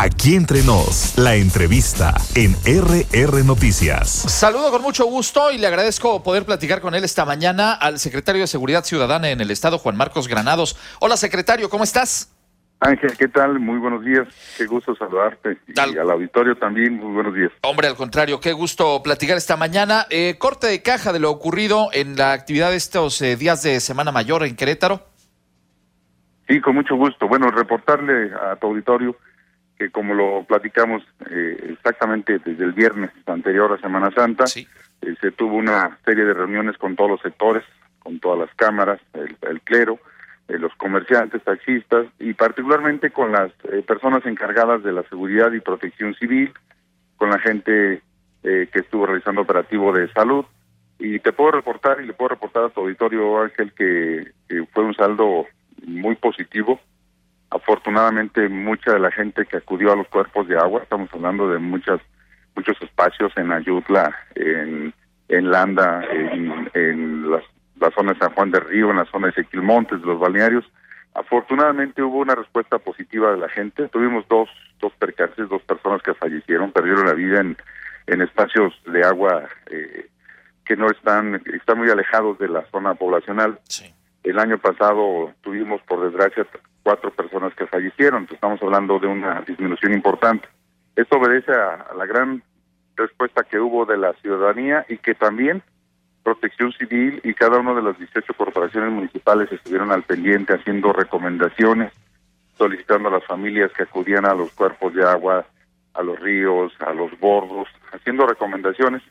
Aquí entre nos, la entrevista en RR Noticias. Saludo con mucho gusto y le agradezco poder platicar con él esta mañana al secretario de Seguridad Ciudadana en el Estado, Juan Marcos Granados. Hola, secretario, ¿cómo estás? Ángel, ¿qué tal? Muy buenos días. Qué gusto saludarte. Y al auditorio también, muy buenos días. Hombre, al contrario, qué gusto platicar esta mañana. Corte de caja de lo ocurrido en la actividad de estos días de Semana Mayor en Querétaro. Sí, con mucho gusto. Bueno, reportarle a tu auditorio que como lo platicamos exactamente desde el viernes anterior a Semana Santa, sí. Se tuvo una serie de reuniones con todos los sectores, con todas las cámaras, el clero, los comerciantes, taxistas y particularmente con las personas encargadas de la seguridad y protección civil, con la gente que estuvo realizando operativo de salud. Y te puedo reportar y le puedo reportar a tu auditorio, Ángel, que fue un saldo muy positivo. Afortunadamente, mucha de la gente que acudió a los cuerpos de agua, estamos hablando de muchos espacios en Ayutla, en Landa, en la zona de San Juan del Río, en la zona de Sequilmontes, de los balnearios. Afortunadamente hubo una respuesta positiva de la gente. Tuvimos dos percances, 2 personas que fallecieron, perdieron la vida en espacios de agua que no están muy alejados de la zona poblacional. Sí. El año pasado tuvimos, por desgracia, 4 personas que fallecieron. Entonces, estamos hablando de una disminución importante. Esto obedece a la gran respuesta que hubo de la ciudadanía y que también Protección Civil y cada una de las 18 corporaciones municipales estuvieron al pendiente haciendo recomendaciones, solicitando a las familias que acudían a los cuerpos de agua, a los ríos, a los bordos, haciendo recomendaciones.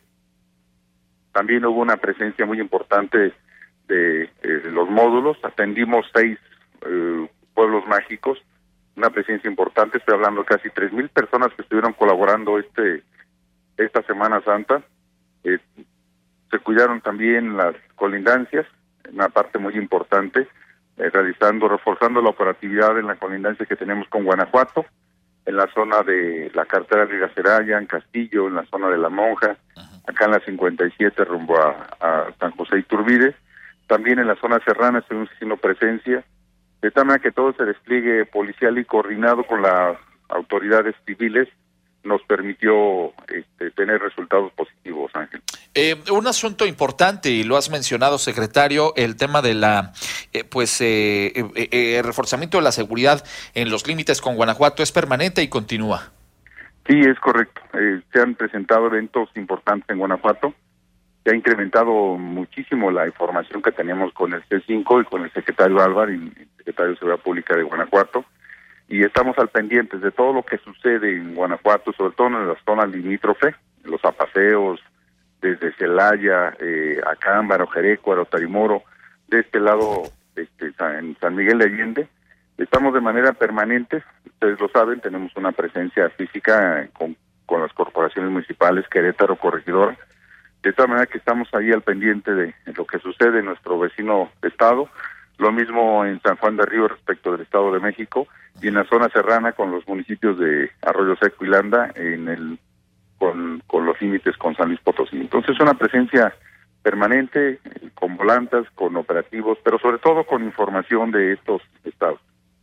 También hubo una presencia muy importante de los módulos. Atendimos 6 pueblos mágicos, una presencia importante. Estoy hablando de casi 3,000 personas que estuvieron colaborando esta Semana Santa. Se cuidaron también las colindancias, una parte muy importante, reforzando la operatividad en la colindancia que tenemos con Guanajuato, en la zona de la carretera de Gaceraya, en Castillo, en la zona de La Monja, acá en la 57 rumbo a San José Iturbide. También en la zona serrana estuvimos haciendo presencia, de tal manera que todo ese despliegue policial y coordinado con las autoridades civiles nos permitió tener resultados positivos, Ángel. Un asunto importante, y lo has mencionado, secretario, el tema de la reforzamiento de la seguridad en los límites con Guanajuato es permanente y continúa. Sí, es correcto. Se han presentado eventos importantes en Guanajuato. Se ha incrementado muchísimo la información que teníamos con el C5 y con el secretario Álvaro, el secretario de Seguridad Pública de Guanajuato, y estamos al pendiente de todo lo que sucede en Guanajuato, sobre todo en las zonas limítrofe, los apaseos, desde Celaya, Acámbaro, Jerécuaro, Tarimoro, de este lado, en San Miguel de Allende. Estamos de manera permanente, ustedes lo saben, tenemos una presencia física con las corporaciones municipales, Querétaro, Corregidora, de tal manera que estamos ahí al pendiente de lo que sucede en nuestro vecino estado, lo mismo en San Juan del Río respecto del Estado de México, y en la zona serrana con los municipios de Arroyo Seco y Landa, con los límites con San Luis Potosí. Entonces una presencia permanente, con volantas, con operativos, pero sobre todo con información de estos estados.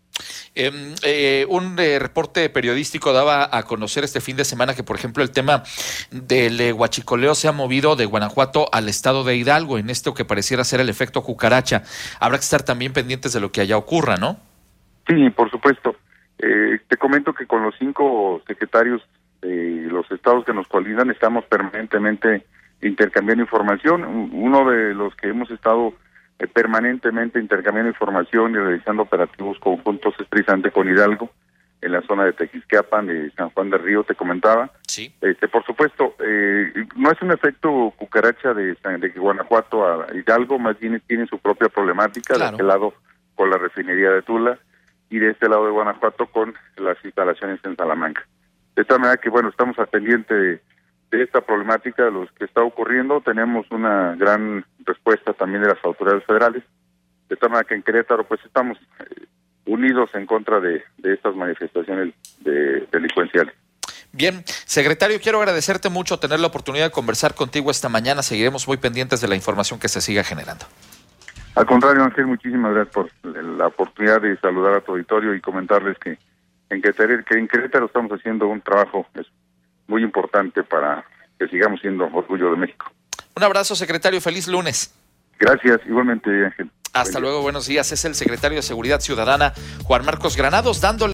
Un reporte periodístico daba a conocer este fin de semana que, por ejemplo, el tema del huachicoleo se ha movido de Guanajuato al estado de Hidalgo, en esto que pareciera ser el efecto cucaracha. Habrá que estar también pendientes de lo que allá ocurra, ¿no? Sí, por supuesto. Te comento que con los 5 secretarios de los estados que nos colindan estamos permanentemente intercambiando información. Uno de los que hemos estado permanentemente intercambiando información y realizando operativos conjuntos es precisamente con Hidalgo, en la zona de Tequisquiapan, de San Juan del Río, te comentaba. Sí. Por supuesto, no es un efecto cucaracha de Guanajuato a Hidalgo, más bien tiene su propia problemática, claro. De este lado con la refinería de Tula y de este lado de Guanajuato con las instalaciones en Salamanca. De esta manera que, bueno, estamos al pendiente de esta problemática, de lo que está ocurriendo. Tenemos una gran respuesta también de las autoridades federales, de tal manera que en Querétaro pues estamos unidos en contra de estas manifestaciones delincuenciales. Bien, secretario, quiero agradecerte mucho tener la oportunidad de conversar contigo esta mañana. Seguiremos muy pendientes de la información que se siga generando. Al contrario, Ángel, muchísimas gracias por la oportunidad de saludar a tu auditorio y comentarles que en Querétaro estamos haciendo un trabajo muy importante para que sigamos siendo orgullo de México. Un abrazo, secretario, feliz lunes. Gracias, igualmente, Ángel. Hasta luego, buenos días. Es el secretario de Seguridad Ciudadana, Juan Marcos Granados, dándole